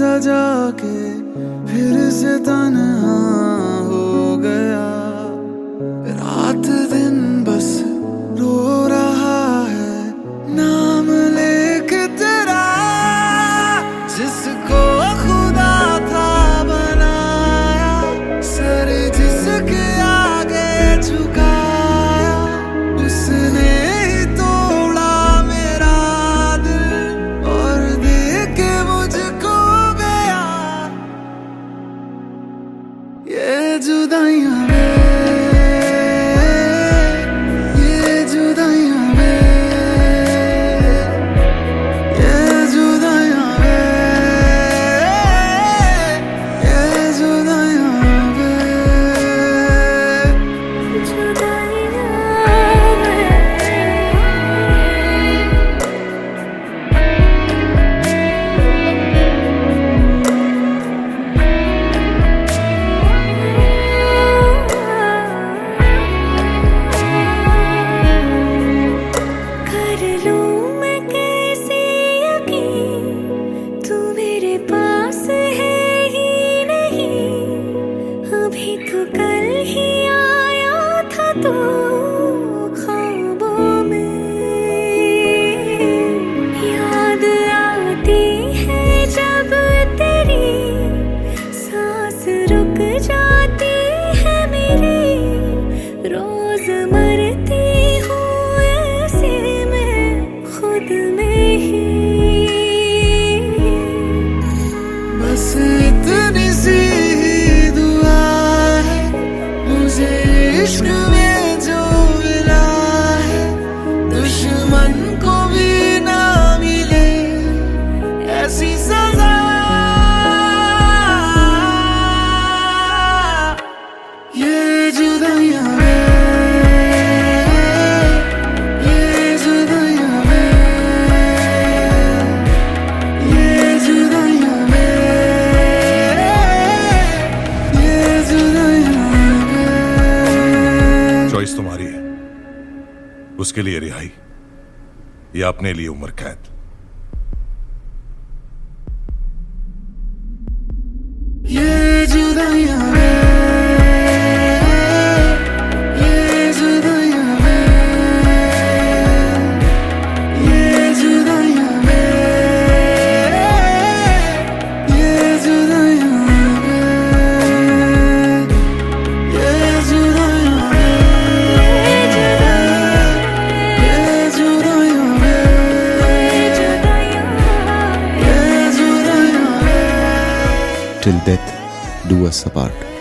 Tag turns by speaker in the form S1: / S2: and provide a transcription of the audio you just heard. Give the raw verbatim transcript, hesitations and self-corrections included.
S1: सजा के फिर से तन्हा हो गया। रात दिन बस रो रहा है नाम लेके तेरा, जिसको खुदा था बनाया, सर जिसके आगे झुकाया, उसने ही तोड़ा मेरा दिल और दे के मुझको गया। ये जुदाइयां वे, ये जुदाइयां वे, ये जुदाइयां वे, ये जुदाइयां वे,
S2: तो कल ही आया था तू ख्वाबों में। याद आती है जब तेरी सांस रुक जाती है मेरी, रोज मरती हूँ ऐसे मैं खुद में ही।
S1: बस इतनी सी इश्क में जो मिला है, दुश्मन को भी ना मिले ऐसी सजा। ये जुदाइयां वे, ये जुदाइयां वे, ये जुदाइयां वे, ये जुदाइयां।
S3: चॉइस तुम्हारी है, उसके लिए रिहाई या अपने लिए उम्र कैद।
S1: ये जुदाइयां वे, ये जुदाइयां वे, ये जुदाइयां वे, ये जुदाइयां वे, ये जुदाइयां वे, ये जुदाइयां वे, ये जुदाइयां वे।
S4: Till death do us apart.